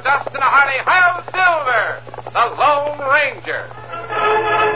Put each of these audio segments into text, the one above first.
just in a hearty Hi-Yo Silver, the Lone Ranger.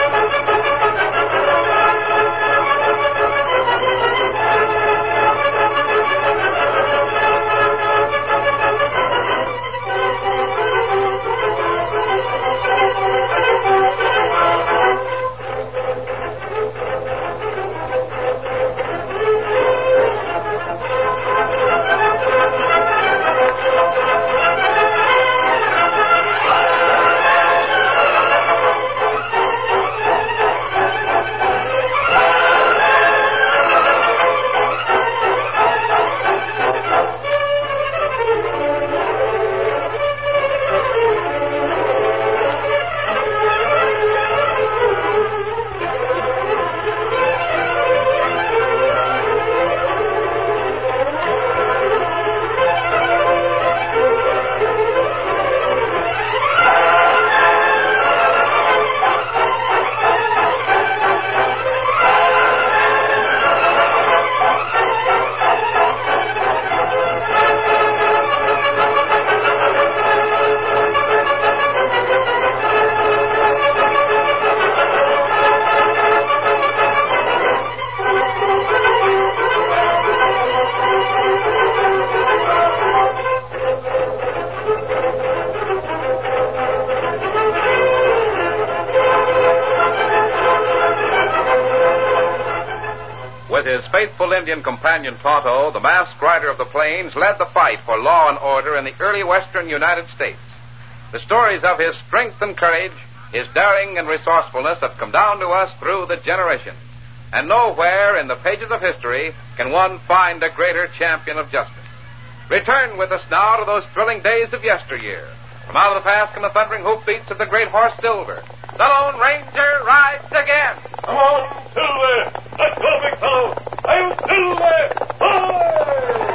With his faithful Indian companion Tonto, the masked rider of the plains led the fight for law and order in the early western United States. The stories of his strength and courage, his daring and resourcefulness have come down to us through the generations. And nowhere in the pages of history can one find a greater champion of justice. Return with us now to those thrilling days of yesteryear. From out of the past come the thundering hoofbeats of the great horse Silver. The Lone Ranger rides again. Come on, Silver! Let's go, big fellow! I'm Silver! Ahoy!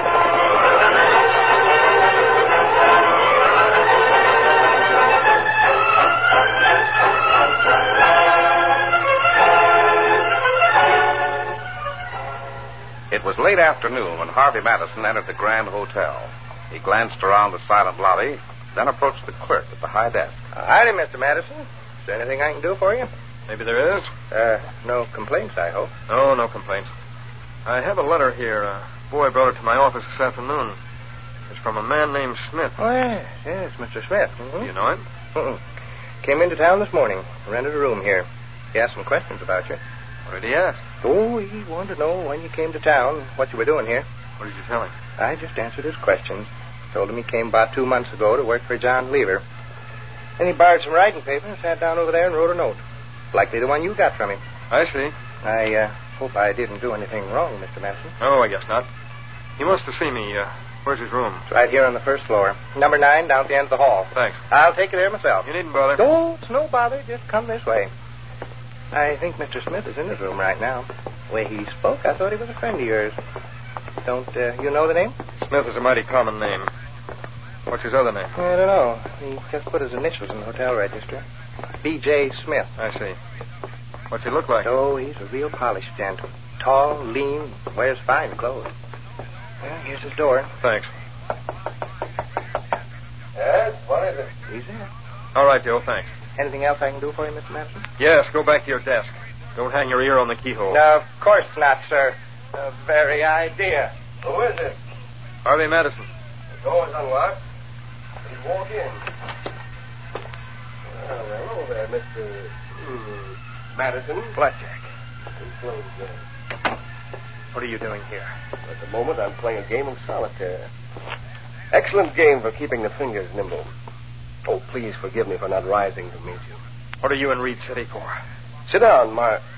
It was late afternoon when Harvey Madison entered the Grand Hotel. He glanced around the silent lobby, then approached the clerk at the high desk. Howdy, Mr. Madison. Is there anything I can do for you? Maybe there is. No complaints, I hope. Oh, no complaints. I have a letter here. A boy brought it to my office this afternoon. It's from a man named Smith. Oh, yes, Mr. Smith. Mm-hmm. Do you know him? Came into town this morning. Rented a room here. He asked some questions about you. What did he ask? Oh, he wanted to know when you came to town, what you were doing here. What did you tell him? I just answered his questions. Told him he came about 2 months ago to work for John Lever. Then he borrowed some writing paper and sat down over there and wrote a note. Likely the one you got from him. I see. I hope I didn't do anything wrong, Mr. Madison. Oh, I guess not. He wants to see me. Where's his room? It's right here on the first floor. Number 9 down at the end of the hall. Thanks. I'll take you there myself. You needn't bother. No, it's no bother. Just come this way. I think Mr. Smith is in his room right now. The way he spoke, I thought he was a friend of yours. Don't you know the name? Smith is a mighty common name. What's his other name? I don't know. He just put his initials in the hotel register. B.J. Smith. I see. What's he look like? Oh, he's a real polished gent. Tall, lean, wears fine clothes. Well, here's his door. Thanks. Yes, what is it? He's in. All right, Joe, thanks. Anything else I can do for you, Mr. Madison? Yes, go back to your desk. Don't hang your ear on the keyhole. No, of course not, sir. The very idea. Who is it? Harvey Madison. The door's unlocked. Please walk in. Well, hello there, Mr. Madison. Blackjack. Close there. What are you doing here? At the moment, I'm playing a game of solitaire. Excellent game for keeping the fingers nimble. Oh, please forgive me for not rising to meet you. What are you in Reed City for? Sit down,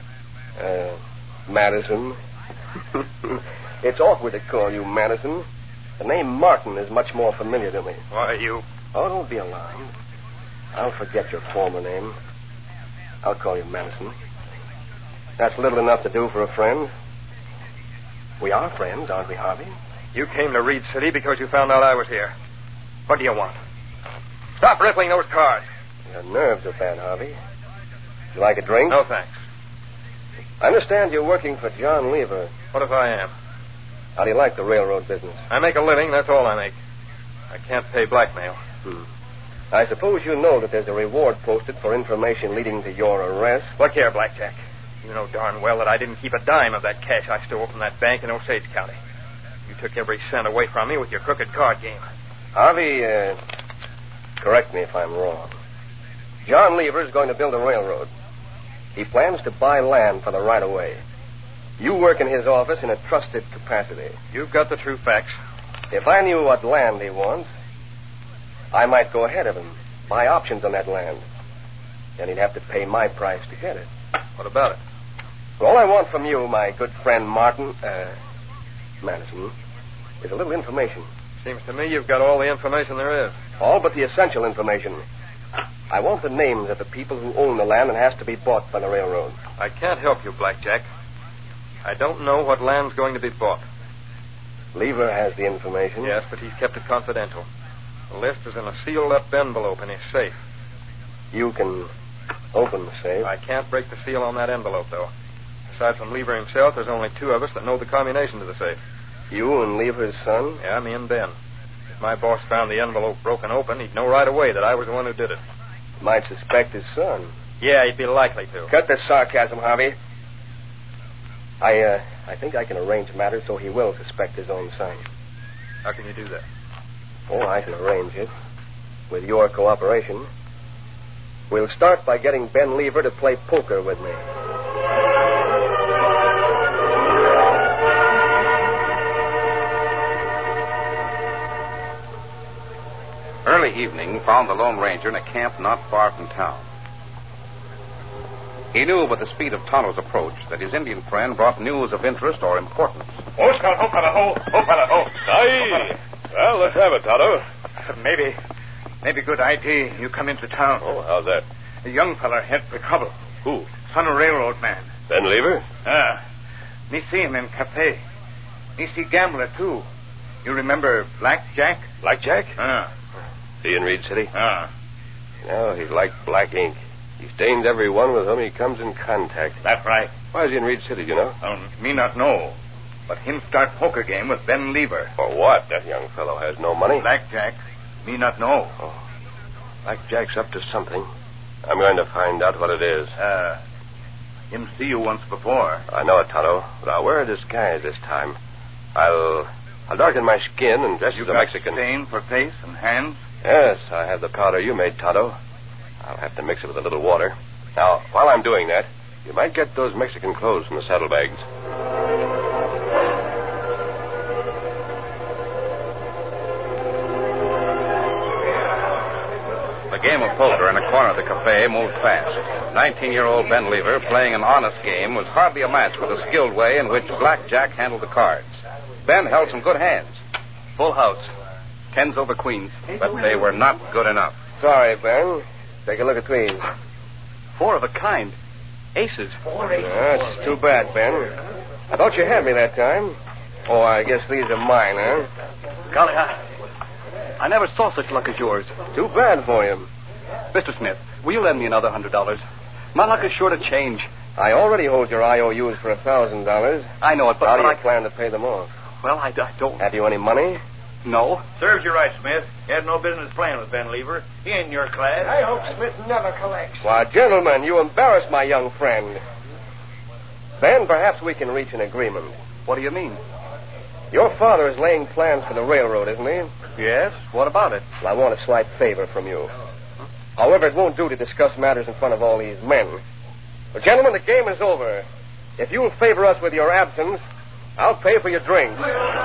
Madison. It's awkward to call you Madison. The name Martin is much more familiar to me. Why, you... Oh, don't be alarmed. I'll forget your former name. I'll call you Madison. That's little enough to do for a friend. We are friends, aren't we, Harvey? You came to Reed City because you found out I was here. What do you want? Stop rippling those cards. Your nerves are bad, Harvey. Would you like a drink? No, thanks. I understand you're working for John Lever. What if I am? How do you like the railroad business? I make a living, that's all I make. I can't pay blackmail. I suppose you know that there's a reward posted for information leading to your arrest. Look here, Blackjack. You know darn well that I didn't keep a dime of that cash I stole from that bank in Osage County. You took every cent away from me with your crooked card game. Harvey, correct me if I'm wrong. John Lever is going to build a railroad. He plans to buy land for the right-of-way. You work in his office in a trusted capacity. You've got the true facts. If I knew what land he wants, I might go ahead of him, buy options on that land. Then he'd have to pay my price to get it. What about it? All I want from you, my good friend Madison, is a little information. Seems to me you've got all the information there is. All but the essential information. I want the names of the people who own the land and has to be bought by the railroad. I can't help you, Blackjack. I don't know what land's going to be bought. Lever has the information. Yes, but he's kept it confidential. The list is in a sealed-up envelope in his safe. You can open the safe. I can't break the seal on that envelope, though. Aside from Lever himself, there's only two of us that know the combination to the safe. You and Lever's son? Yeah, me and Ben. If my boss found the envelope broken open, he'd know right away that I was the one who did it. Might suspect his son. Yeah, he'd be likely to. Cut the sarcasm, Harvey. I think I can arrange matters so he will suspect his own son. How can you do that? Oh, I can arrange it. With your cooperation. We'll start by getting Ben Lever to play poker with me. Early evening found the Lone Ranger in a camp not far from town. He knew by the speed of Tonto's approach that his Indian friend brought news of interest or importance. Oh, Scout, oh, fella, oh, fella, oh. Aye. Well, let's have it, Tonto. Maybe good idea you come into town. Oh, how's that? A young fella head for trouble. Who? Son of railroad man. Ben Lever? Me see him in cafe. Me see gambler, too. You remember Blackjack? Blackjack? He in Reed City? You know, he's like black ink. He stains everyone with whom he comes in contact. That's right. Why is he in Reed City, you know? Me not know. But him start poker game with Ben Lever. For what? That young fellow has no money. Blackjack, me not know. Oh. Blackjack's up to something. I'm going to find out what it is. Him see you once before. I know it, Tonto, but I'll wear a disguise this time. I'll darken my skin and dress as a Mexican. Stain for face and hands? Yes, I have the powder you made, Tonto. I'll have to mix it with a little water. Now, while I'm doing that, you might get those Mexican clothes from the saddlebags. The game of poker in a corner of the cafe moved fast. 19-year-old Ben Lever, playing an honest game, was hardly a match for the skilled way in which Blackjack handled the cards. Ben held some good hands. Full house. Tens over queens. But they were not good enough. Sorry, Ben. Take a look at these. Four of a kind. Aces. That's too bad, Ben. I thought you had me that time. Oh, I guess these are mine, huh? Golly, I never saw such luck as yours. Too bad for you. Mr. Smith, will you lend me another $100? My luck is sure to change. I already hold your IOUs for $1,000. I know it, but how do you plan to pay them off? Well, I don't. Have you any money? No. Serves you right, Smith. You had no business playing with Ben Lever. He ain't in your class. I hope Smith never collects. Why, gentlemen, you embarrass my young friend. Ben, perhaps we can reach an agreement. What do you mean? Your father is laying plans for the railroad, isn't he? Yes. What about it? Well, I want a slight favor from you. However, it won't do to discuss matters in front of all these men. But, gentlemen, the game is over. If you'll favor us with your absence, I'll pay for your drinks.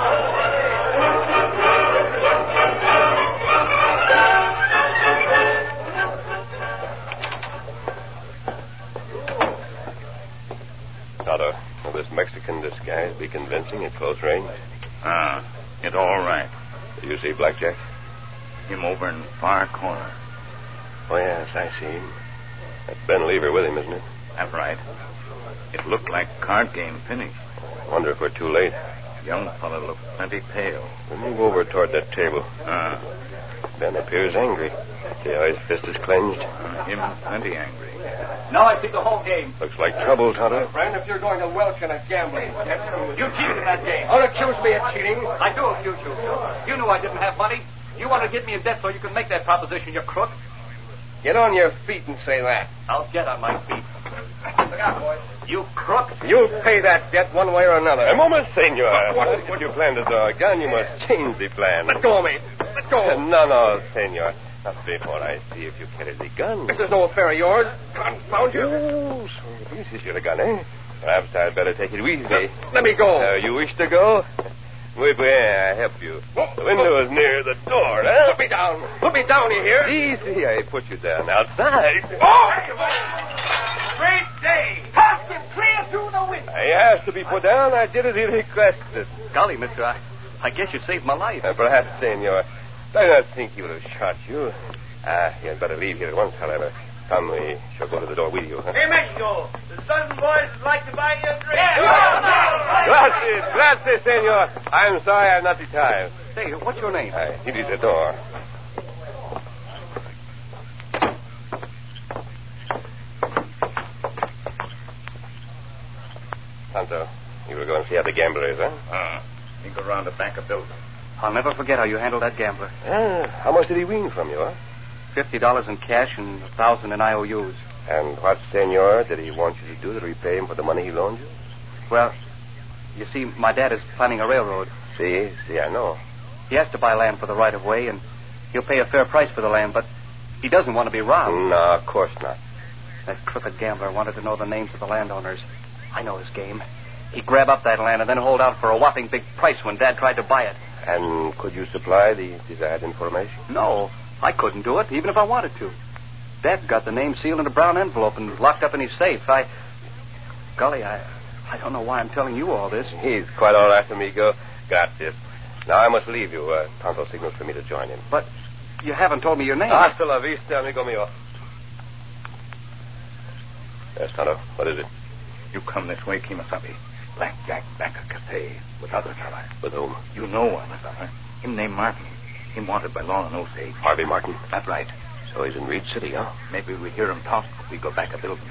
Tonto, will this Mexican disguise be convincing at close range? It's all right. Do you see Blackjack? Him over in far corner. Oh, yes, I see him. That's Ben Lever with him, isn't it? That's right. It looked like card game finished. Wonder if we're too late. Young fellow looked plenty pale. We'll move over toward that table. Ben appears angry. See how his fist is clenched? Him plenty angry. Now I see the whole game. Looks like trouble, Tonto. Friend, if you're going to welch in a gambling You cheated in that game. Don't accuse me of cheating. I do accuse you. You knew I didn't have money. You want to get me in debt so you can make that proposition, you crook? Get on your feet and say that. I'll get on my feet. Look out, boys. You crook. You'll pay that debt one way or another. A moment, senor. What you plan to draw a gun, you must change the plan. Let go of me. Let go. No, senor. Not before I see if you carry the gun. This is no affair of yours. Confound you. Oh, so this is your gun, eh? Perhaps I'd better take it with me. Let me go. You wish to go? Muy bien, I help you. The window is near the door, huh? Put me down. Put me down, you hear? Easy, I put you down outside. Oh! Great day. Tossed him clear through the window. He has to be put down. I did as he requested. Golly, mister, I guess you saved my life. Perhaps, senor. I do not think he would have shot you. You had better leave here at once, however. Come, we shall go to the door with you. Huh? Hey, Mexico, the Southern boys would like to buy you a drink. Gracias, senor. I'm sorry I have not the time. Say, what's your name? Here is the door. Tonto, you were going to see how the gambler is, huh? You go around the back of building. I'll never forget how you handled that gambler. How much did he win from you, huh? $50 in cash and $1,000 in IOUs. And what, senor, did he want you to do to repay him for the money he loaned you? Well, you see, my dad is planning a railroad. See, I know. He has to buy land for the right-of-way, and he'll pay a fair price for the land, but he doesn't want to be robbed. No, of course not. That crooked gambler wanted to know the names of the landowners. I know his game. He'd grab up that land and then hold out for a whopping big price when Dad tried to buy it. And could you supply the desired information? No, I couldn't do it, even if I wanted to. Dad got the name sealed in a brown envelope and locked up in his safe. Golly, I don't know why I'm telling you all this. He's quite all right, amigo. Gracias. Now I must leave you. Tonto signals for me to join him. But you haven't told me your name. Hasta la vista, amigo mío. Yes, Tonto. What is it? You come this way, Kimasabi. Blackjack Banker Cafe with other fella. With whom? You know other fella. Him named Martin. Him wanted by law and Osage. Harvey Martin. That's right. So he's in Reed City, huh? Maybe we hear him talk if we go back a building.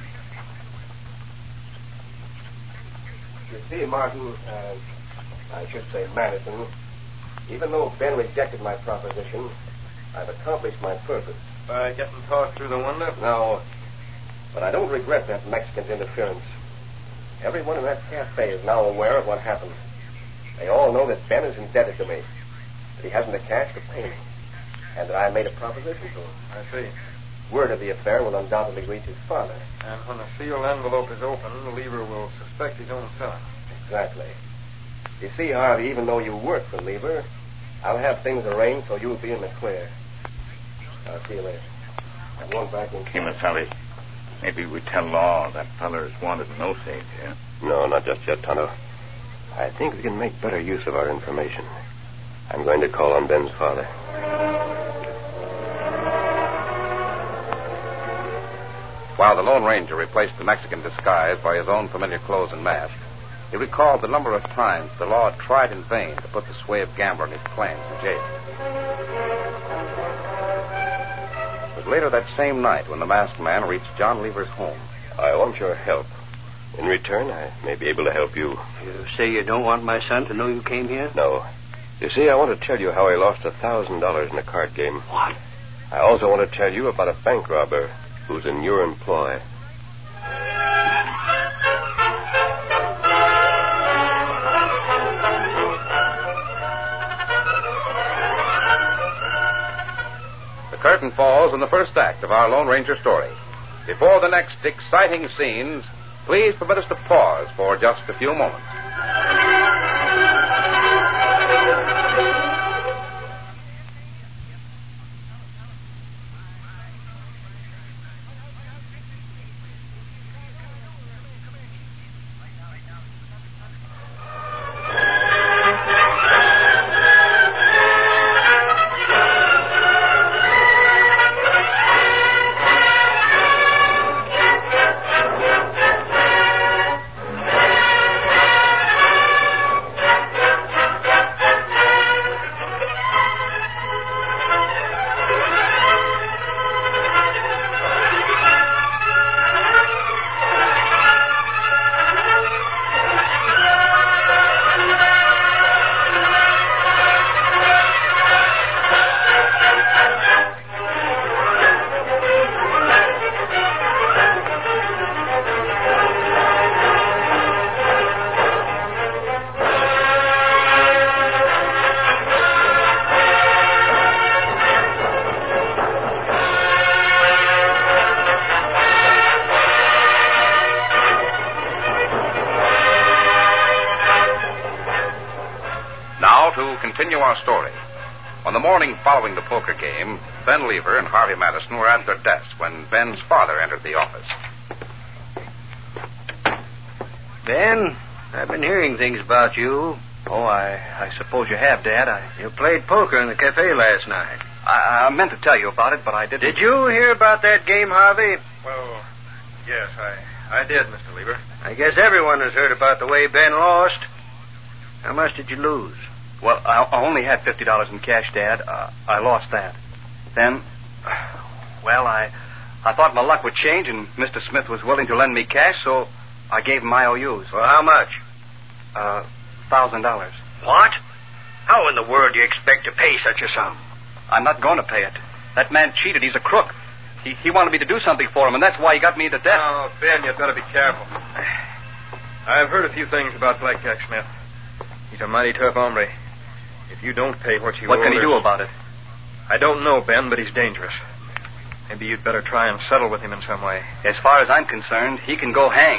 You see, Martin, I should say Madison, even though Ben rejected my proposition, I've accomplished my purpose. By getting tossed through the window? No, but I don't regret that Mexican's interference. Everyone in that cafe is now aware of what happened. They all know that Ben is indebted to me, that he hasn't the cash to pay me, and that I made a proposition to him. I see. Word of the affair will undoubtedly reach his father. And when the sealed envelope is open, the Lever will suspect his own son. Exactly. You see, Harvey, even though you work for Lever, I'll have things arranged so you'll be in the clear. I'll see you later. I'm going back in. Kimasabi, maybe we tell law that fella is wanted in Osage, yeah? No, not just yet, Tonto. I think we can make better use of our information. I'm going to call on Ben's father. While the Lone Ranger replaced the Mexican disguise by his own familiar clothes and mask, he recalled the number of times the law had tried in vain to put the suave gambler and his claims in jail. It was later that same night when the masked man reached John Lever's home. I want your help. In return, I may be able to help you. You say you don't want my son to know you came here? No. You see, I want to tell you how I lost $1,000 in a card game. What? I also want to tell you about a bank robber who's in your employ. The curtain falls on the first act of our Lone Ranger story. Before the next exciting scenes, please permit us to pause for just a few moments. to continue our story. On the morning following the poker game, Ben Lever and Harvey Madison were at their desks when Ben's father entered the office. Ben, I've been hearing things about you. Oh, I suppose you have, Dad. You played poker in the cafe last night. I meant to tell you about it, but I didn't. Did you hear about that game, Harvey? Well, yes, I did, Mr. Lever. I guess everyone has heard about the way Ben lost. How much did you lose? Well, I only had $50 in cash, Dad. I lost that. Then, well, I thought my luck would change, and Mr. Smith was willing to lend me cash, so I gave him IOUs. Well, how much? $1,000. What? How in the world do you expect to pay such a sum? I'm not going to pay it. That man cheated. He's a crook. He wanted me to do something for him, and that's why he got me into debt. Oh, Ben, you'd better be careful. I've heard a few things about Blackjack Smith. He's a mighty tough hombre. If you don't pay what you owe... What can he do about it? I don't know, Ben, but he's dangerous. Maybe you'd better try and settle with him in some way. As far as I'm concerned, he can go hang.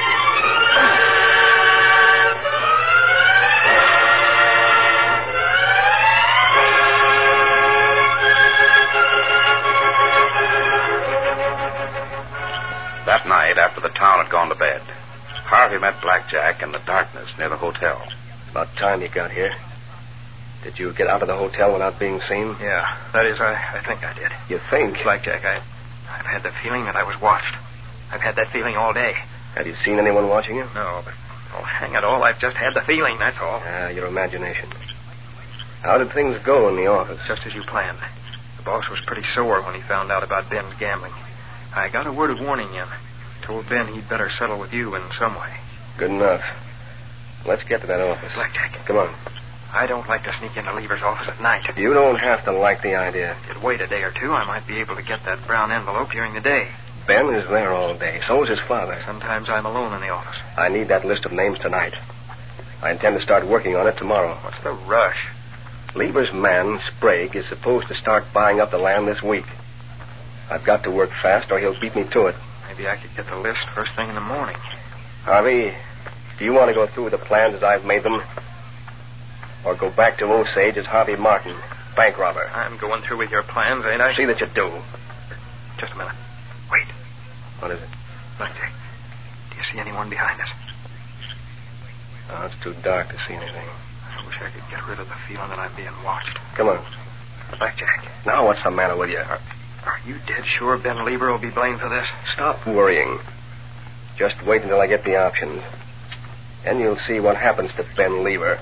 That night, after the town had gone to bed, Harvey met Blackjack in the darkness near the hotel. About time you got here. Did you get out of the hotel without being seen? Yeah, that is, I think I did. You think? Blackjack, I've had the feeling that I was watched. I've had that feeling all day. Have you seen anyone watching you? No, but, oh, hang it all, I've just had the feeling, that's all. Your imagination. How did things go in the office? Just as you planned. The boss was pretty sore when he found out about Ben's gambling. I got a word of warning in. Told Ben he'd better settle with you in some way. Good enough. Let's get to that office. Blackjack. Come on. I don't like to sneak into Lever's office at night. You don't have to like the idea. If you'd wait a day or two, I might be able to get that brown envelope during the day. Ben is there all day. So is his father. Sometimes I'm alone in the office. I need that list of names tonight. I intend to start working on it tomorrow. What's the rush? Lever's man, Sprague, is supposed to start buying up the land this week. I've got to work fast or he'll beat me to it. Maybe I could get the list first thing in the morning. Harvey, do you want to go through with the plans as I've made them? Or go back to Osage as Harvey Martin, bank robber? I'm going through with your plans, ain't I? See that you do. Just a minute. Wait. What is it? Blackjack, do you see anyone behind us? Oh, it's too dark to see anything. I wish I could get rid of the feeling that I'm being watched. Come on. Blackjack. Now what's the matter with you? Are you dead sure Ben Lever will be blamed for this? Stop worrying. Just wait until I get the options. Then you'll see what happens to Ben Lever.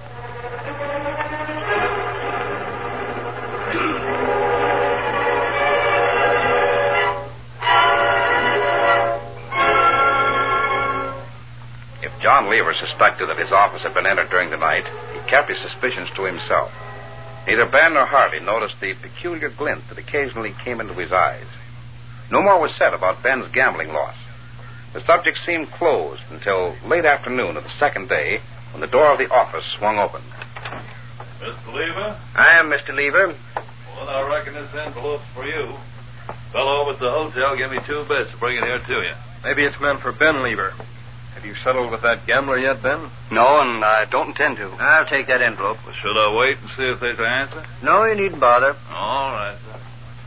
If John Lever suspected that his office had been entered during the night, he kept his suspicions to himself. Neither Ben nor Harvey noticed the peculiar glint that occasionally came into his eyes. No more was said about Ben's gambling loss. The subject seemed closed until late afternoon of the second day, when the door of the office swung open. Mr. Lever? I am Mr. Lever. Well, I reckon this envelope's for you. Fellow over at the hotel gave me 2 bits to bring it here to you. Maybe it's meant for Ben Lever. Have you settled with that gambler yet, Ben? No, and I don't intend to. I'll take that envelope. Well, should I wait and see if there's an answer? No, you needn't bother. All right, sir.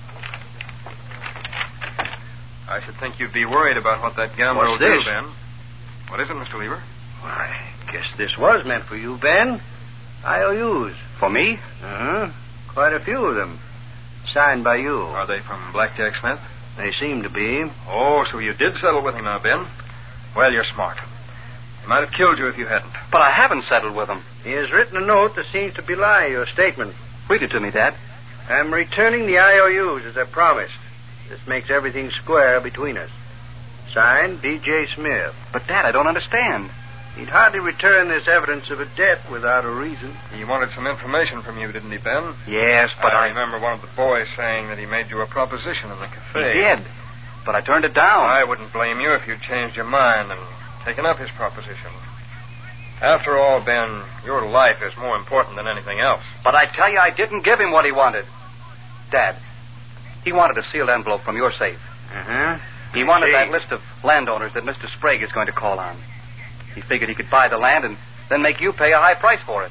I should think you'd be worried about what that gambler What's will this? do, Ben. What is it, Mr. Lever? Why, I guess this was meant for you, Ben. IOUs. For me? Uh-huh. Quite a few of them. Signed by you. Are they from Blackjack Smith? They seem to be. Oh, so you did settle with him now, Ben. Well, you're smart. He might have killed you if you hadn't. But I haven't settled with him. He has written a note that seems to belie your statement. Read it to me, Dad. I'm returning the IOUs as I promised. This makes everything square between us. Signed, D.J. Smith. But, Dad, I don't understand. He'd hardly return this evidence of a debt without a reason. He wanted some information from you, didn't he, Ben? Yes, but I remember one of the boys saying that he made you a proposition in the cafe. He did. But I turned it down. I wouldn't blame you if you'd changed your mind and taken up his proposition. After all, Ben, your life is more important than anything else. But I tell you, I didn't give him what he wanted. Dad, he wanted a sealed envelope from your safe. Uh-huh. He wanted that list of landowners that Mr. Sprague is going to call on. He figured he could buy the land and then make you pay a high price for it.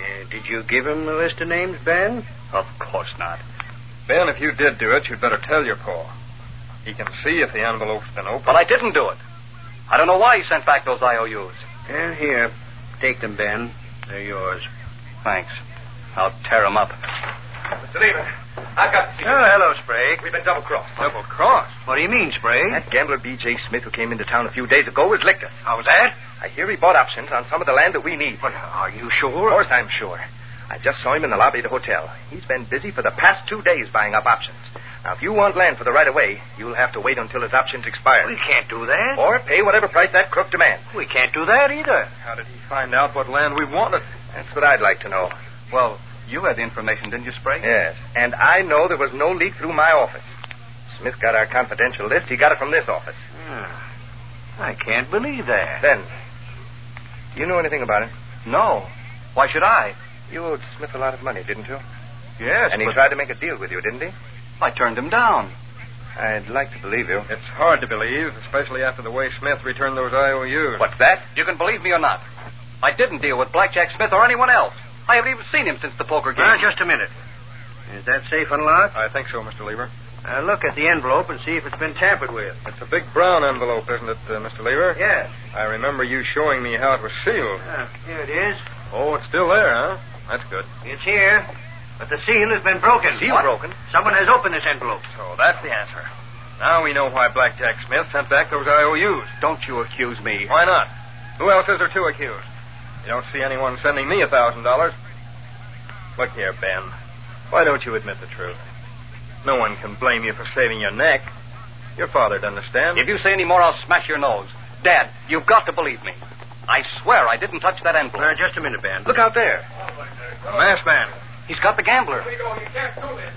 Did you give him the list of names, Ben? Of course not. Ben, if you did do it, you'd better tell your pa. He can see if the envelope's been opened. But I didn't do it. I don't know why he sent back those IOUs. Yeah, here. Take them, Ben. They're yours. Thanks. I'll tear them up. Mr. Lever, I've got to see you. Oh, hello, Sprague. We've been double-crossed. Double-crossed? What do you mean, Sprague? That gambler B.J. Smith who came into town a few days ago has licked us. How's that? I hear he bought options on some of the land that we need. But are you Of sure? course I'm sure. I just saw him in the lobby of the hotel. He's been busy for the past 2 days buying up options. Now, if you want land for the right-of-way, you'll have to wait until his options expire. We can't do that. Or pay whatever price that crook demands. We can't do that either. How did he find out what land we wanted? That's what I'd like to know. Well, you had the information, didn't you, Sprague? Yes, and I know there was no leak through my office. Smith got our confidential list. He got it from this office. I can't believe that. Ben, do you know anything about it? No. Why should I? You owed Smith a lot of money, didn't you? Yes, And he but tried to make a deal with you, didn't he? I turned him down. I'd like to believe you. It's hard to believe, especially after the way Smith returned those IOUs. What's that? You can believe me or not. I didn't deal with Blackjack Smith or anyone else. I haven't even seen him since the poker game. Now, just a minute. Is that safe unlocked? I think so, Mr. Lever. Look at the envelope and see if it's been tampered with. It's a big brown envelope, isn't it, Mr. Lever? Yes. I remember you showing me how it was sealed. Here it is. Oh, it's still there, huh? That's good. It's here. But the seal has been broken. Seal What? broken? Someone has opened this envelope. So that's the answer. Now we know why Blackjack Smith sent back those IOUs. Don't you accuse me. Why not? Who else is there to accuse? You don't see anyone sending me $1,000. Look here, Ben. Why don't you admit the truth? No one can blame you for saving your neck. Your father'd understand. If you say any more, I'll smash your nose. Dad, you've got to believe me. I swear I didn't touch that envelope. Just a minute, Ben. Look out there. The masked man. He's got the gambler. You can't do this.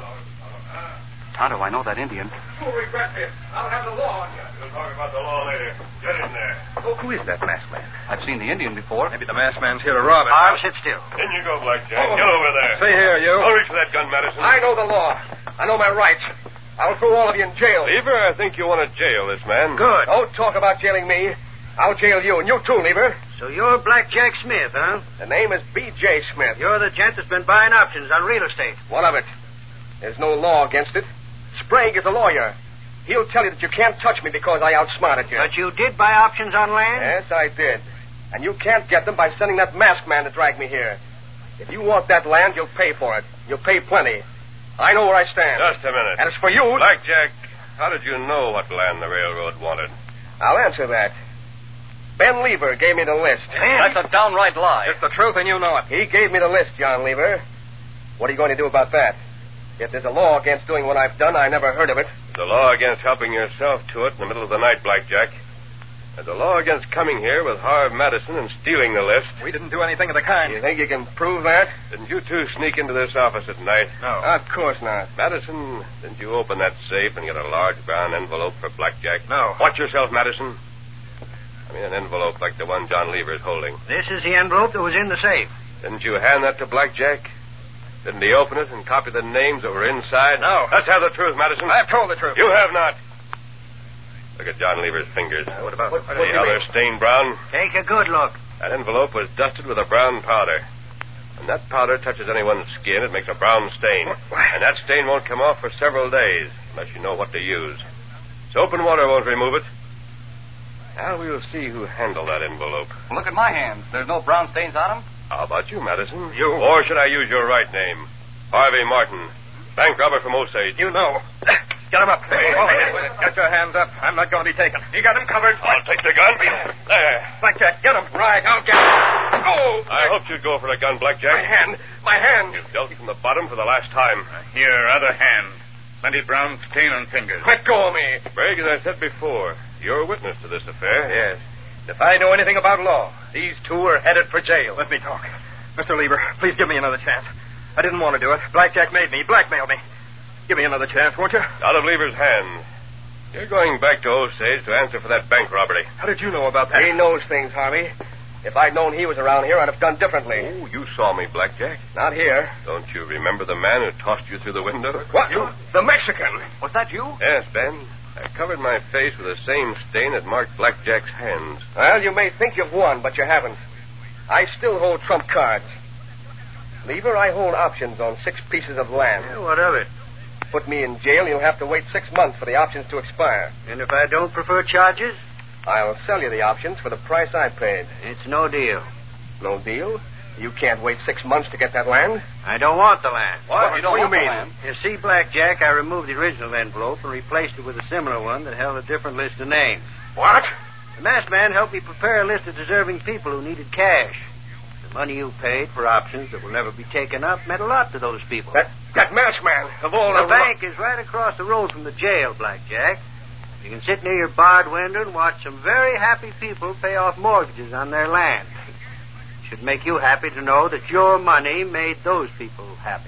Tonto, I know that Indian. You'll regret this. I'll have the law on you. We'll talk about the law later. Get in there. Who is that masked man? I've seen the Indian before. Maybe the masked man's here to rob it. Arm, sit still. In you go, Blackjack. Get over there. See here, you. I'll reach for that gun, Madison. I know the law. I know my rights. I'll throw all of you in jail. Lever, I think you want to jail this man. Good. Don't talk about jailing me. I'll jail you, and you too, Lever. So you're Blackjack Smith, huh? The name is B.J. Smith. You're the gent that's been buying options on real estate. What of it? There's no law against it. Sprague is a lawyer. He'll tell you that you can't touch me because I outsmarted you. But you did buy options on land? Yes, I did. And you can't get them by sending that masked man to drag me here. If you want that land, you'll pay for it. You'll pay plenty. I know where I stand. Just a minute. And as for you... Blackjack, how did you know what land the railroad wanted? I'll answer that. Ben Lever gave me the list. That's a downright lie. It's the truth, and you know it. He gave me the list, John Lever. What are you going to do about that? If there's a law against doing what I've done, I never heard of it. There's a law against helping yourself to it in the middle of the night, Blackjack. There's a law against coming here with Harv Madison and stealing the list. We didn't do anything of the kind. You think you can prove that? Didn't you two sneak into this office at night? No. Of course not. Madison, didn't you open that safe and get a large brown envelope for Blackjack? No. Watch yourself, Madison. I mean, an envelope like the one John Lever's holding. This is the envelope that was in the safe. Didn't you hand that to Blackjack? Didn't he open it and copy the names that were inside? No. Let's have the truth, Madison. I've told the truth. You have not. Look at John Lever's fingers. What about... What See do you how mean? they're stained brown? Take a good look. That envelope was dusted with a brown powder. When that powder touches anyone's skin, it makes a brown stain. And that stain won't come off for several days, unless you know what to use. Soap and water won't remove it. Now we'll see who handled that envelope. Well, look at my hands. There's no brown stains on them. How about you, Madison? You. Or should I use your right name? Harvey Martin. Bank robber from Osage. You know. Get him up. Hey, get your hands up. I'm not going to be taken. You got him covered. I'll take the gun. There. Blackjack, get him. Right, I'll get him. Oh! I hoped you'd go for a gun, Blackjack. My hand. You've dealt from the bottom for the last time. Here, other hand. Plenty brown stain on fingers. Let go of me. Sprague, as I said before, you're a witness to this affair. Yes. If I know anything about law, these two are headed for jail. Let me talk. Mr. Lever, please give me another chance. I didn't want to do it. Blackjack made me, blackmailed me. Give me another chance, won't you? Out of Lever's hands. You're going back to Osage to answer for that bank robbery. How did you know about that? He knows things, Harvey. If I'd known he was around here, I'd have done differently. Oh, you saw me, Blackjack. Not here. Don't you remember the man who tossed you through the window? What? The Mexican. Was that you? Yes, Ben. I covered my face with the same stain that marked Blackjack's hands. Well, you may think you've won, but you haven't. I still hold trump cards. Lever, I hold options on 6 pieces of land. Yeah, what of it? Put me in jail, you'll have to wait 6 months for the options to expire. And if I don't prefer charges? I'll sell you the options for the price I paid. It's no deal. No deal? You can't wait 6 months to get that land? I don't want the land. What? You don't What do you want the mean? land? You see, Blackjack, I removed the original envelope and replaced it with a similar one that held a different list of names. What? The masked man helped me prepare a list of deserving people who needed cash. The money you paid for options that will never be taken up meant a lot to those people. That masked man, of all The bank is right across the road from the jail, Blackjack. You can sit near your barred window and watch some very happy people pay off mortgages on their land. It should make you happy to know that your money made those people happy.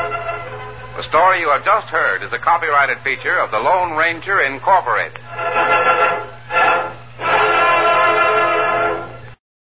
The story you have just heard is a copyrighted feature of the Lone Ranger Incorporated.